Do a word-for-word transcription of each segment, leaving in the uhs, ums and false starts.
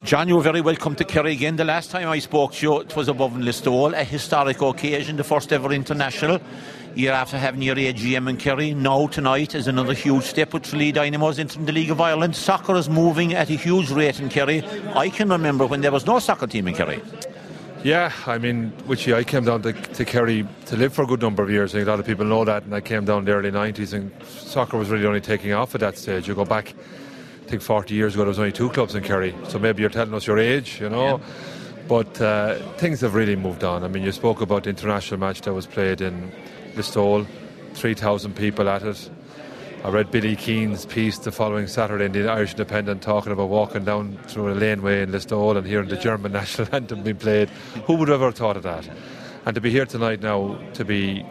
John, you're very welcome to Kerry again. The last time I spoke to you, it was above in Listowel, a historic occasion, the first ever international. Year after having your A G M in Kerry, now tonight is another huge step with Tralee Dynamos into the League of Ireland. Soccer is moving at a huge rate in Kerry. I can remember when there was no soccer team in Kerry. Yeah, I mean, which I came down to, to Kerry to live for a good number of years. I think a lot of people know that, and I came down in the early nineties, and soccer was really only taking off at that stage. You go back, I think forty years ago, there was only two clubs in Kerry, so maybe you're telling us your age, you know. Yeah. But uh, things have really moved on. I mean, you spoke about the international match that was played in Listowel, three thousand people at it. I read Billy Keane's piece the following Saturday in the Irish Independent talking about walking down through a laneway in Listowel and hearing the German national anthem being played. Who would have ever thought of that? And to be here tonight now, to be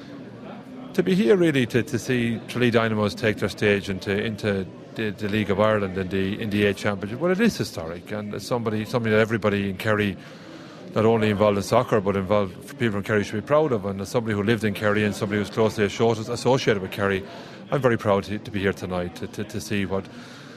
to be here really to, to see Tralee Dynamos take their stage into into the, the League of Ireland and the in the A Championship, well, it is historic, and it's somebody something that everybody in Kerry, not only involved in soccer but involved people in Kerry, should be proud of. And as somebody who lived in Kerry and somebody who's closely associated with Kerry, I'm very proud to, to be here tonight to, to, to see what.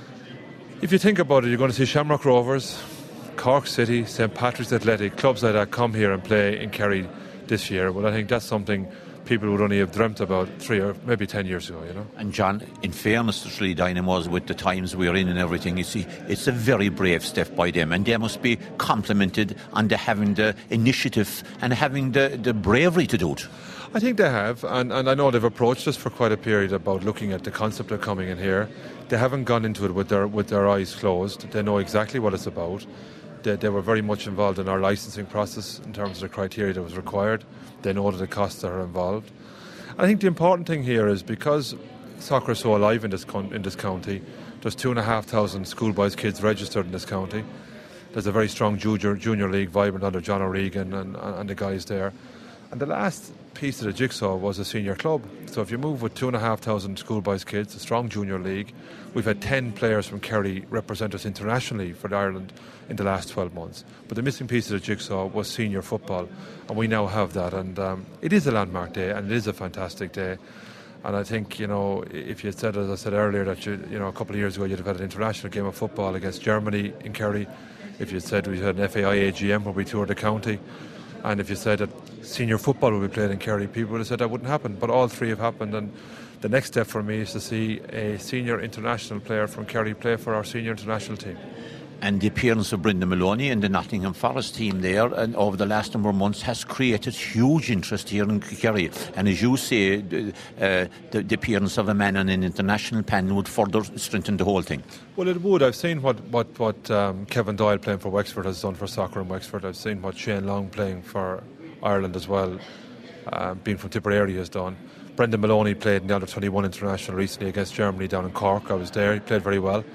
If you think about it, you're going to see Shamrock Rovers, Cork City, Saint Patrick's Athletic, clubs like that come here and play in Kerry this year. Well, I think that's something people would only have dreamt about three or maybe ten years ago, you know. And John, in fairness to Tralee Dynamos, with the times we're in and everything, you see, it's a very brave step by them, and they must be complimented on the having the initiative and having the, the bravery to do it. I think they have, and, and I know they've approached us for quite a period about looking at the concept of coming in here. They haven't gone into it with their with their eyes closed. They know exactly what it's about. They, they were very much involved in our licensing process in terms of the criteria that was required. They know the costs that are involved. I think the important thing here is because soccer is so alive in this con- in this county, there's two and a half thousand schoolboys kids registered in this county. There's a very strong junior junior league vibrant under John O'Regan and, and the guys there. And the last piece of the jigsaw was a senior club. So if you move with two and a half thousand schoolboys kids, a strong junior league, we've had ten players from Kerry represent us internationally for Ireland in the last twelve months. But the missing piece of the jigsaw was senior football, and we now have that. And um, it is a landmark day, and it is a fantastic day. And I think, you know, if you had said, as I said earlier, that you, you know, a couple of years ago you'd have had an international game of football against Germany in Kerry. If you had said we had an F A I A G M where we toured the county, and if you said that senior football would be played in Kerry, people would have said that wouldn't happen. But all three have happened, and the next step for me is to see a senior international player from Kerry play for our senior international team. And the appearance of Brendan Maloney and the Nottingham Forest team there, and over the last number of months, has created huge interest here in Kerry. And as you say, uh, the, the appearance of a man on an international panel would further strengthen the whole thing. Well, it would. I've seen what what what um, Kevin Doyle playing for Wexford has done for soccer in Wexford. I've seen what Shane Long playing for Ireland as well, uh, being from Tipperary, has done. Brendan Maloney played in the under twenty-one international recently against Germany down in Cork. I was there. He played very well.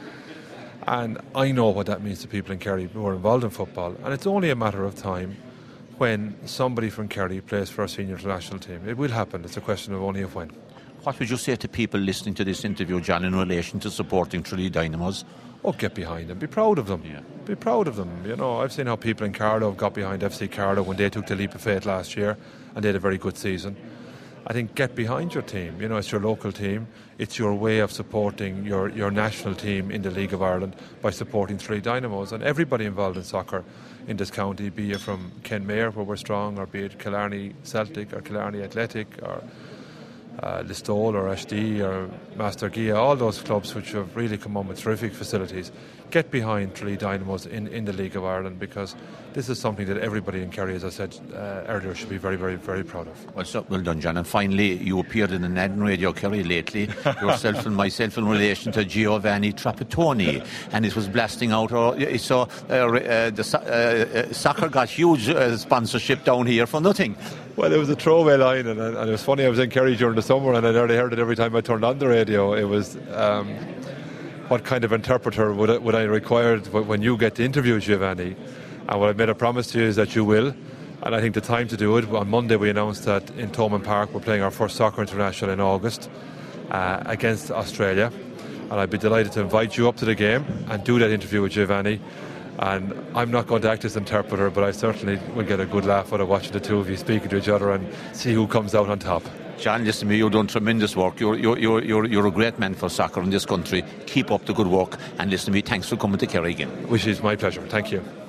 And I know what that means to people in Kerry who are involved in football. And it's only a matter of time when somebody from Kerry plays for our senior international team. It will happen. It's a question of only of when. What would you say to people listening to this interview, John, in relation to supporting Tralee Dynamos? Oh, get behind them. Be proud of them. Yeah. Be proud of them. You know, I've seen how people in Carlow got behind F C Carlow when they took the leap of faith last year, and they had a very good season. I think get behind your team. You know, it's your local team. It's your way of supporting your, your national team in the League of Ireland by supporting Tralee Dynamos. And everybody involved in soccer in this county, be it from Kenmare, where we're strong, or be it Killarney Celtic or Killarney Athletic or uh, Listowel or Ashdy or Master Gia, all those clubs which have really come on with terrific facilities. Get behind Tralee Dynamos in, in the League of Ireland, because this is something that everybody in Kerry, as I said uh, earlier, should be very, very, very proud of. Well, so, well done, John. And finally, you appeared in an ad in Radio Kerry lately, yourself and myself, in relation to Giovanni Trapattoni, and it was blasting out. Or, so uh, uh, the uh, uh, soccer got huge uh, sponsorship down here for nothing. Well, it was a throwaway line, and, and it was funny. I was in Kerry during the summer, and I nearly heard it every time I turned on the radio. It was. Um, What kind of interpreter would I, would I require when you get to interview Giovanni? And what I made a promise to you is that you will. And I think the time to do it, on Monday we announced that in Thomond Park we're playing our first soccer international in August uh, against Australia. And I'd be delighted to invite you up to the game and do that interview with Giovanni. And I'm not going to act as interpreter, but I certainly will get a good laugh out of watching the two of you speaking to each other and see who comes out on top. John, listen to me, you've done tremendous work. You're, you're, you're, you're, you're a great man for soccer in this country. keep up the good work. And listen to me, thanks for coming to Kerry again. Which is my pleasure. Thank you.